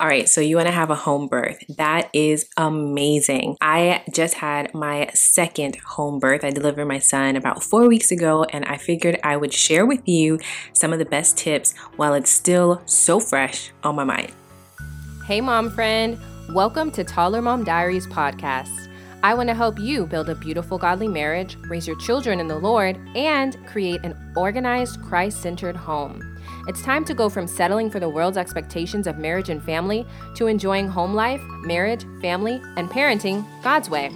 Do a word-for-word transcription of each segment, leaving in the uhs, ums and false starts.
All right, so you want to have a home birth. That is amazing. I just had my second home birth. I delivered my son about four weeks ago, and I figured I would share with you some of the best tips while it's still so fresh on my mind. Hey, mom friend. Welcome to Taller Mom Diaries podcast. I want to help you build a beautiful, godly marriage, raise your children in the Lord, and create an organized, Christ-centered home. It's time to go from settling for the world's expectations of marriage and family to enjoying home life, marriage, family, and parenting God's way.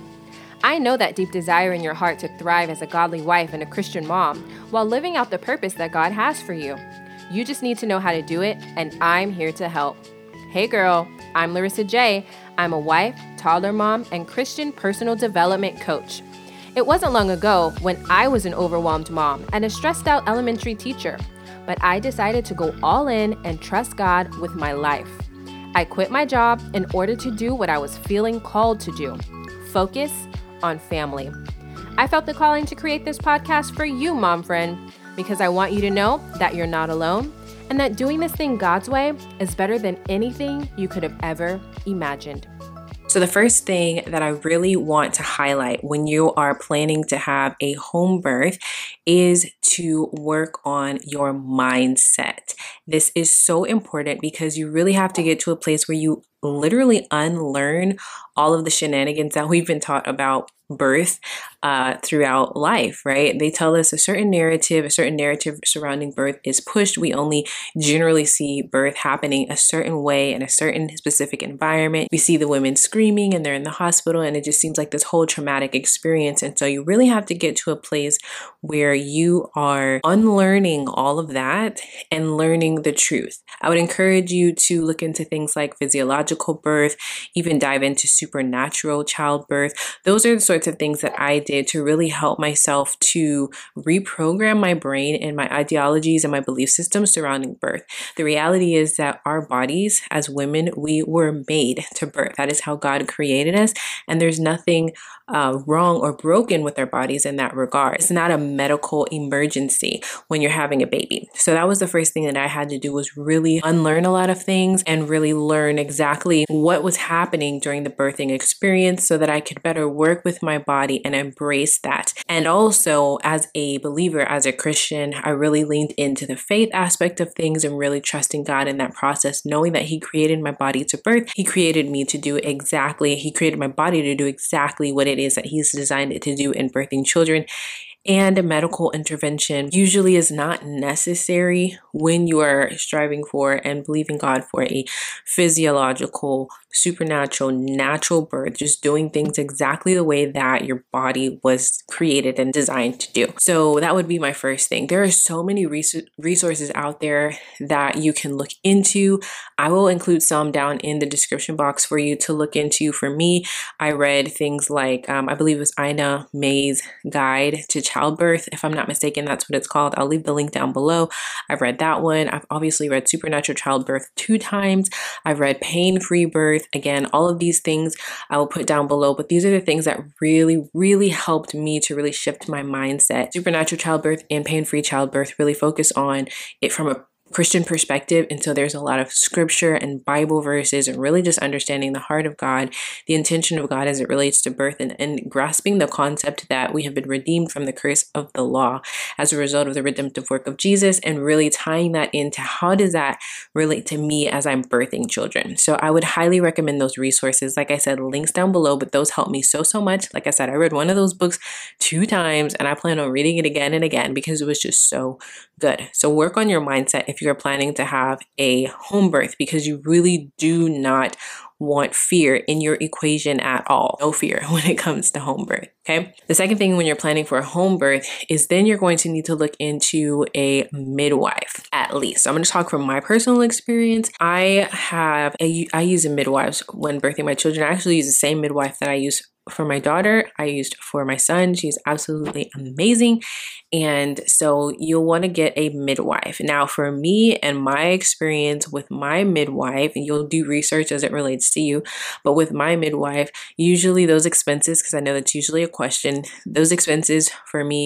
I know that deep desire in your heart to thrive as a godly wife and a Christian mom while living out the purpose that God has for you. You just need to know how to do it, and I'm here to help. Hey girl, I'm Larissa J. I'm a wife, toddler mom, and Christian personal development coach. It wasn't long ago when I was an overwhelmed mom and a stressed out elementary teacher, but I decided to go all in and trust God with my life. I quit my job in order to do what I was feeling called to do, focus on family. I felt the calling to create this podcast for you, mom friend, because I want you to know that you're not alone and that doing this thing God's way is better than anything you could have ever imagined. So the first thing that I really want to highlight when you are planning to have a home birth is to work on your mindset. This is so important because you really have to get to a place where you literally unlearn all of the shenanigans that we've been taught about birth uh, throughout life, right? They tell us a certain narrative, a certain narrative surrounding birth is pushed. We only generally see birth happening a certain way in a certain specific environment. We see the women screaming and they're in the hospital, and it just seems like this whole traumatic experience. And so you really have to get to a place where you are unlearning all of that and learning the truth. I would encourage you to look into things like physiological birth, even dive into supernatural childbirth. Those are the sorts of things that I did to really help myself to reprogram my brain and my ideologies and my belief systems surrounding birth. The reality is that our bodies as women, we were made to birth. That is how God created us. And there's nothing uh, wrong or broken with our bodies in that regard. It's not a medical emergency when you're having a baby. So that was the first thing that I had to do, was really unlearn a lot of things and really learn exactly what was happening during the birthing experience so that I could better work with my body and embrace that. And also, as a believer, as a Christian, I really leaned into the faith aspect of things and really trusting God in that process, knowing that He created my body to birth. He created me to do exactly, He created my body to do exactly what it is that He's designed it to do in birthing children. And a medical intervention usually is not necessary when you are striving for and believing God for a physiological, supernatural, natural birth, just doing things exactly the way that your body was created and designed to do. So that would be my first thing. There are so many res- resources out there that you can look into. I will include some down in the description box for you to look into. For me, I read things like, um, I believe it was Ina May's Guide to Childbirth. If I'm not mistaken, that's what it's called. I'll leave the link down below. I've read that one. I've obviously read Supernatural Childbirth two times. I've read Pain-Free Birth. Again, all of these things I will put down below, but these are the things that really, really helped me to really shift my mindset. Supernatural Childbirth and Pain-Free Childbirth really focus on it from a Christian perspective. And so there's a lot of scripture and Bible verses and really just understanding the heart of God, the intention of God as it relates to birth, and, and grasping the concept that we have been redeemed from the curse of the law as a result of the redemptive work of Jesus, and really tying that into how does that relate to me as I'm birthing children. So I would highly recommend those resources. Like I said, links down below, but those helped me so, so much. Like I said, I read one of those books two times and I plan on reading it again and again because it was just so good. So work on your mindset if you're planning to have a home birth, because you really do not want fear in your equation at all. No fear when it comes to home birth. Okay. The second thing when you're planning for a home birth is then you're going to need to look into a midwife at least. So I'm going to talk from my personal experience. I have a, I use a midwife when birthing my children. I actually use the same midwife that I use for my daughter, I used for my son. She's absolutely amazing. And so you'll want to get a midwife. Now, for me and my experience with my midwife, and you'll do research as it relates to you, but with my midwife, usually those expenses, because I know that's usually a question, those expenses for me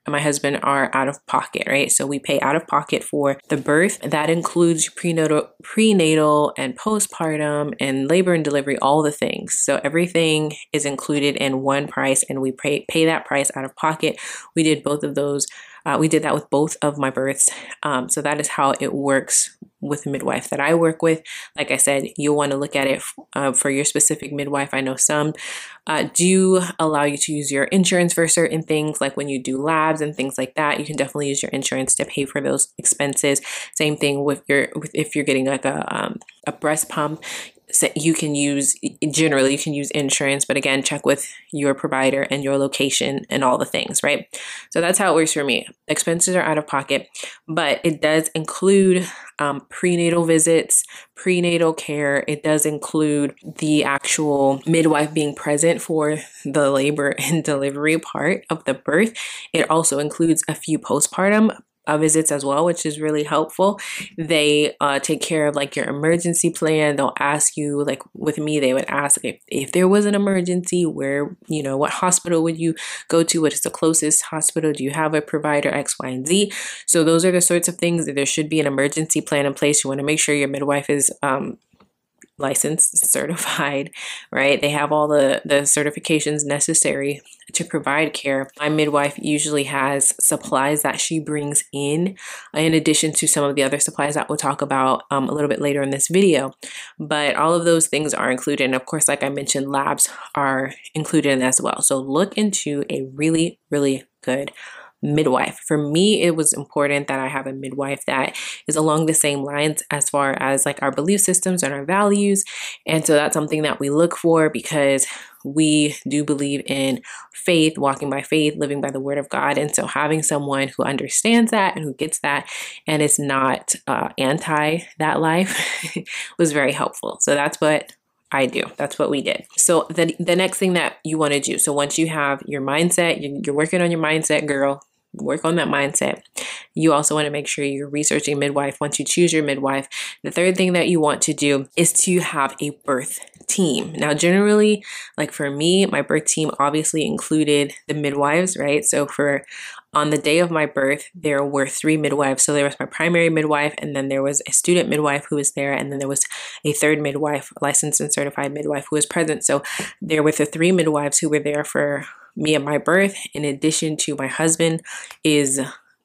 and my husband are out of pocket, right? So we pay out of pocket for the birth. That includes prenatal, prenatal and postpartum and labor and delivery, all the things. So everything is included in one price, and we pay, pay that price out of pocket. We did both of those. Uh, we did that with both of my births. Um, so that is how it works with the midwife that I work with. Like I said, you'll want to look at it uh, for your specific midwife. I know some uh, do allow you to use your insurance for certain things, like when you do labs and things like that. You can definitely use your insurance to pay for those expenses. Same thing with your with if you're getting like a um, a breast pump. So you can use, generally you can use insurance, but again, check with your provider and your location and all the things, right? So that's how it works for me. Expenses are out of pocket, but it does include um, prenatal visits, prenatal care. It does include the actual midwife being present for the labor and delivery part of the birth. It also includes a few postpartum Uh, visits as well, which is really helpful. They uh, take care of like your emergency plan. They'll ask you, like with me, they would ask if, if there was an emergency, where, you know, what hospital would you go to? What is the closest hospital? Do you have a provider, X, Y, and Z? So those are the sorts of things that there should be an emergency plan in place. You want to make sure your midwife is um, licensed, certified, right? They have all the, the certifications necessary to provide care. My midwife usually has supplies that she brings in, in addition to some of the other supplies that we'll talk about um, a little bit later in this video. But all of those things are included. And of course, like I mentioned, labs are included in as well. So look into a really, really good midwife. For me, it was important that I have a midwife that is along the same lines as far as like our belief systems and our values. And so that's something that we look for, because we do believe in faith, walking by faith, living by the word of God. And so having someone who understands that and who gets that and is not uh, anti that life was very helpful. So that's what I do. That's what we did. So the, the next thing that you want to do, so once you have your mindset, you're, you're working on your mindset, girl, work on that mindset. You also want to make sure you're researching midwife once you choose your midwife. The third thing that you want to do is to have a birth team. Now, generally, like for me, my birth team obviously included the midwives, right? So for on the day of my birth, there were three midwives. So there was my primary midwife, and then there was a student midwife who was there, and then there was a third midwife, licensed and certified midwife, who was present. So there were the three midwives who were there for me at my birth, in addition to my husband. Is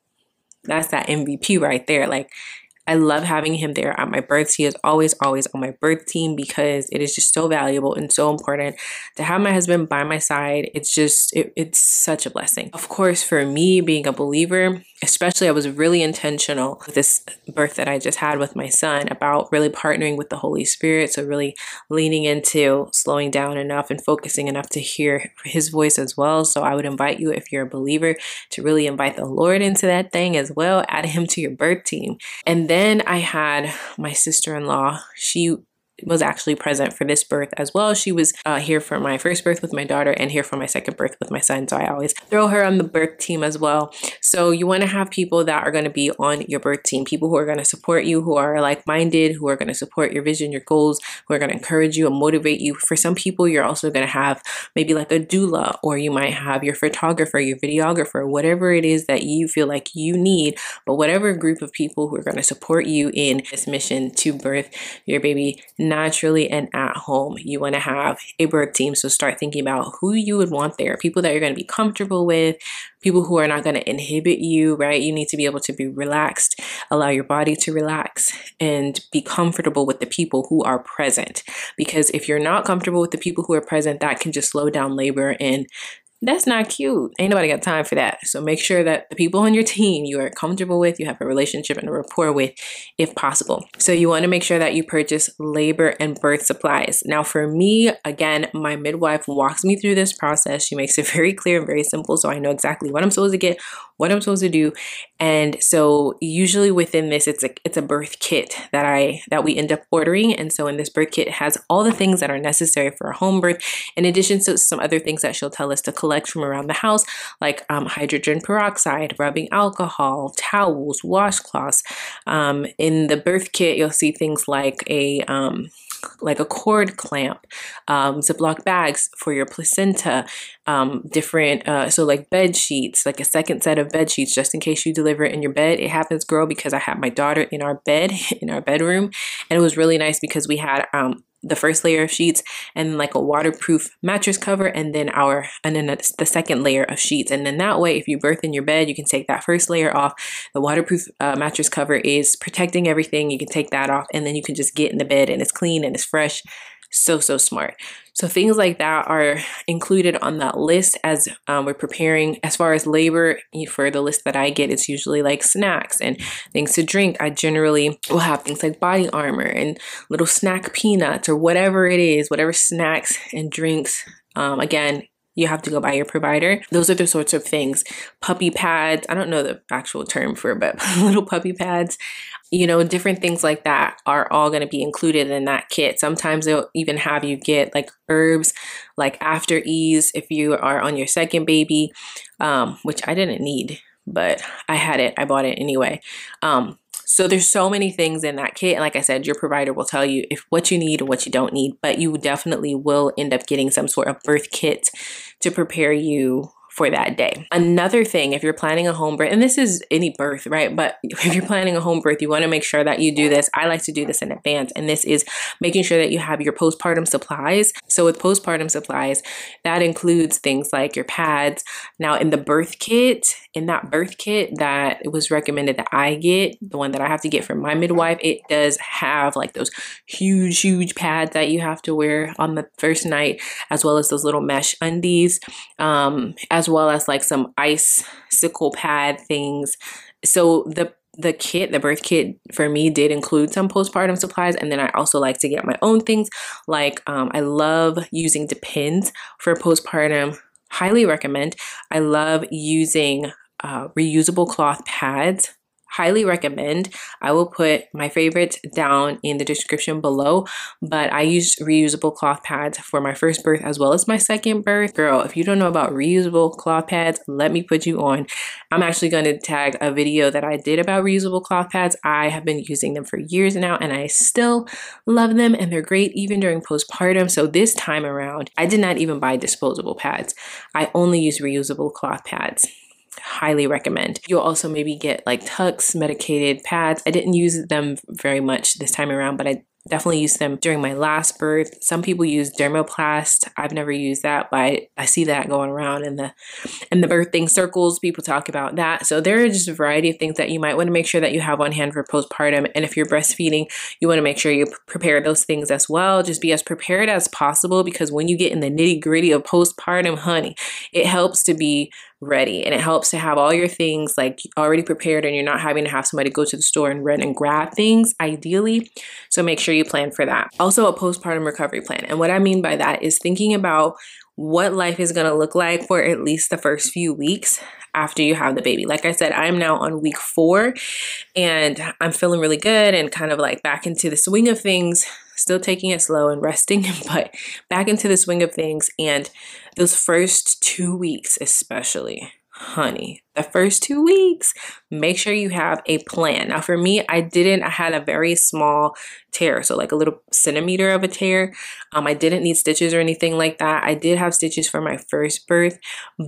that's that M V P right there. Like, I love having him there at my births. He is always, always on my birth team, because it is just so valuable and so important to have my husband by my side. It's just, it, it's such a blessing. Of course, for me being a believer, especially, I was really intentional with this birth that I just had with my son about really partnering with the Holy Spirit. So really leaning into slowing down enough and focusing enough to hear his voice as well. So I would invite you, if you're a believer, to really invite the Lord into that thing as well. Add him to your birth team. And then Then I had my sister-in-law. She was actually present for this birth as well. She was uh, here for my first birth with my daughter and here for my second birth with my son. So I always throw her on the birth team as well. So you want to have people that are going to be on your birth team, people who are going to support you, who are like-minded, who are going to support your vision, your goals, who are going to encourage you and motivate you. For some people, you're also going to have maybe like a doula, or you might have your photographer, your videographer, whatever it is that you feel like you need. But whatever group of people who are going to support you in this mission to birth your baby naturally and at home, you want to have a birth team. So start thinking about who you would want there, people that you're going to be comfortable with, people who are not going to inhibit you, right? You need to be able to be relaxed, allow your body to relax, and be comfortable with the people who are present. Because if you're not comfortable with the people who are present, that can just slow down labor, and that's not cute. Ain't nobody got time for that. So make sure that the people on your team you are comfortable with, you have a relationship and a rapport with, if possible. So you want to make sure that you purchase labor and birth supplies. Now for me, again, my midwife walks me through this process. She makes it very clear and very simple, so I know exactly what I'm supposed to get, what I'm supposed to do. And so usually within this, it's a it's a birth kit that I that we end up ordering. And so in this birth kit, it has all the things that are necessary for a home birth, in addition to some other things that she'll tell us to collect from around the house, like um, hydrogen peroxide, rubbing alcohol, towels, washcloths. Um, in the birth kit, you'll see things like a um, like a cord clamp, um, Ziploc bags for your placenta, um, different, uh, so like bed sheets, like a second set of bed sheets, just in case you deliver it in your bed. It happens, girl, because I had my daughter in our bed, in our bedroom. And it was really nice because we had, um, the first layer of sheets and like a waterproof mattress cover, and then our and then the second layer of sheets. And then that way, if you birth in your bed, you can take that first layer off. The waterproof uh, mattress cover is protecting everything. You can take that off, and then you can just get in the bed and it's clean and it's fresh. So, so smart. So things like that are included on that list as um, we're preparing. As far as labor, for the list that I get, it's usually like snacks and things to drink. I generally will have things like body armor and little snack peanuts or whatever it is, whatever snacks and drinks. Um, again, you have to go by your provider. Those are the sorts of things. Puppy pads. I don't know the actual term for it, but little puppy pads. You know, different things like that are all going to be included in that kit. Sometimes they'll even have you get like herbs, like After Ease if you are on your second baby, um, which I didn't need, but I had it. I bought it anyway. Um, so there's so many things in that kit. And like I said, your provider will tell you if what you need or what you don't need, but you definitely will end up getting some sort of birth kit to prepare you for that day. Another thing, if you're planning a home birth, and this is any birth, right? But if you're planning a home birth, you want to make sure that you do this. I like to do this in advance. And this is making sure that you have your postpartum supplies. So with postpartum supplies, that includes things like your pads. Now in the birth kit, in that birth kit that it was recommended that I get, the one that I have to get from my midwife, it does have like those huge, huge pads that you have to wear on the first night, as well as those little mesh undies, um, as well as like some icicle pad things. So the the kit, the birth kit for me did include some postpartum supplies. And then I also like to get my own things. Like um, I love using Depends for postpartum. Highly recommend. I love using uh, reusable cloth pads. Highly recommend. I will put my favorites down in the description below, but I use reusable cloth pads for my first birth as well as my second birth. Girl, if you don't know about reusable cloth pads, let me put you on. I'm actually going to tag a video that I did about reusable cloth pads. I have been using them for years now and I still love them and they're great even during postpartum. So this time around, I did not even buy disposable pads. I only use reusable cloth pads. Highly recommend. You'll also maybe get like Tucks medicated pads. I didn't use them very much this time around, but I definitely used them during my last birth. Some people use Dermoplast. I've never used that, but I, I see that going around in the in the birthing circles. People talk about that. So there are just a variety of things that you might want to make sure that you have on hand for postpartum. And if you're breastfeeding, you want to make sure you prepare those things as well. Just be as prepared as possible, because when you get in the nitty gritty of postpartum, honey, it helps to be ready, and it helps to have all your things like already prepared, and you're not having to have somebody go to the store and run and grab things ideally. So make sure you plan for that. Also, a postpartum recovery plan. And what I mean by that is thinking about what life is going to look like for at least the first few weeks after you have the baby. Like I said, I'm now on week four and I'm feeling really good and kind of like back into the swing of things, still taking it slow and resting, but back into the swing of things. And those first two weeks, especially, honey, the first two weeks, make sure you have a plan. Now for me, I didn't, I had a very small tear. So like a little centimeter of a tear. Um, I didn't need stitches or anything like that. I did have stitches for my first birth,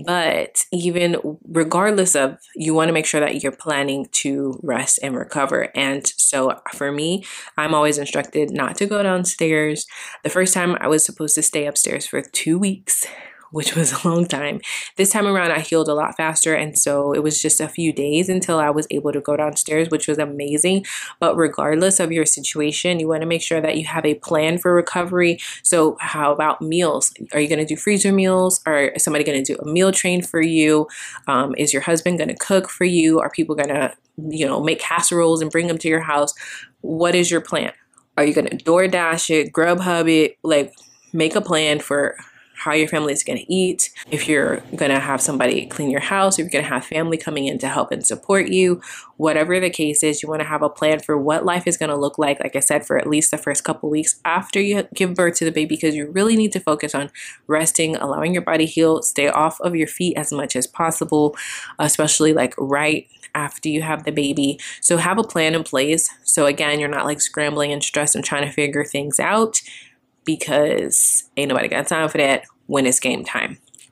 but even regardless of, you want to make sure that you're planning to rest and recover. And so for me, I'm always instructed not to go downstairs. The first time I was supposed to stay upstairs for two weeks. Which was a long time. This time around, I healed a lot faster. And so it was just a few days until I was able to go downstairs, which was amazing. But regardless of your situation, you want to make sure that you have a plan for recovery. So how about meals? Are you going to do freezer meals? Or is somebody going to do a meal train for you? Um, is your husband going to cook for you? Are people going to, you know, make casseroles and bring them to your house? What is your plan? Are you going to DoorDash it, Grubhub it? Like, make a plan for how your family is going to eat, if you're going to have somebody clean your house, if you're going to have family coming in to help and support you, whatever the case is, you want to have a plan for what life is going to look like, like I said, for at least the first couple weeks after you give birth to the baby, because you really need to focus on resting, allowing your body heal, stay off of your feet as much as possible, especially like right after you have the baby. So have a plan in place. So again, you're not like scrambling and stressed and trying to figure things out, because ain't nobody got time for that when it's game time.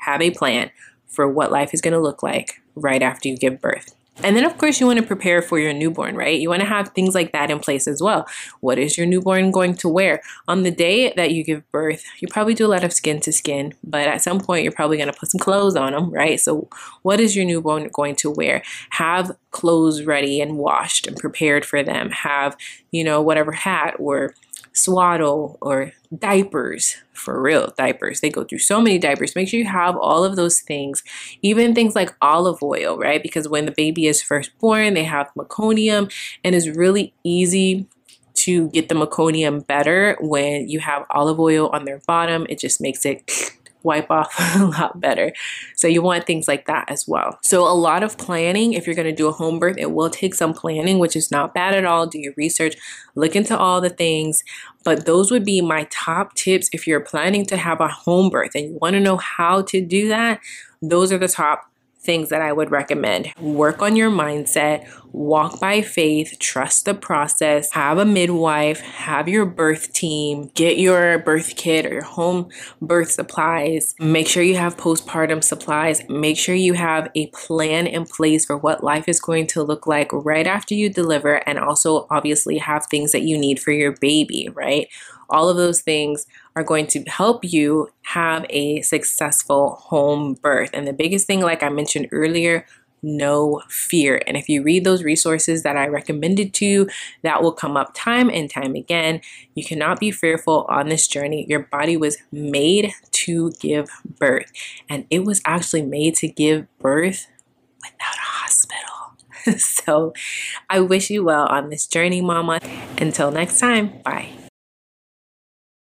have a plan for what life is going to look like right after you give birth. And then, of course, you want to prepare for your newborn, right? You want to have things like that in place as well. What is your newborn going to wear? On the day that you give birth, you probably do a lot of skin to skin, but at some point, you're probably going to put some clothes on them, right? So what is your newborn going to wear? Have clothes ready and washed and prepared for them. Have, you know, whatever hat or swaddle or diapers, for real, diapers. They go through so many diapers. Make sure you have all of those things, even things like olive oil, right? Because when the baby is first born, they have meconium, and it's really easy to get the meconium better when you have olive oil on their bottom. It just makes it wipe off a lot better. So you want things like that as well. So a lot of planning, if you're going to do a home birth, it will take some planning, which is not bad at all. Do your research, look into all the things. But those would be my top tips if you're planning to have a home birth and you want to know how to do that. Those are the top things that I would recommend. Work on your mindset, walk by faith, trust the process, have a midwife, have your birth team, get your birth kit or your home birth supplies, make sure you have postpartum supplies, make sure you have a plan in place for what life is going to look like right after you deliver, and also obviously have things that you need for your baby, right? All of those things are going to help you have a successful home birth. And the biggest thing, like I mentioned earlier, no fear. And if you read those resources that I recommended to you, that will come up time and time again. You cannot be fearful on this journey. Your body was made to give birth, and it was actually made to give birth without a hospital. So I wish you well on this journey, mama. Until next time, bye.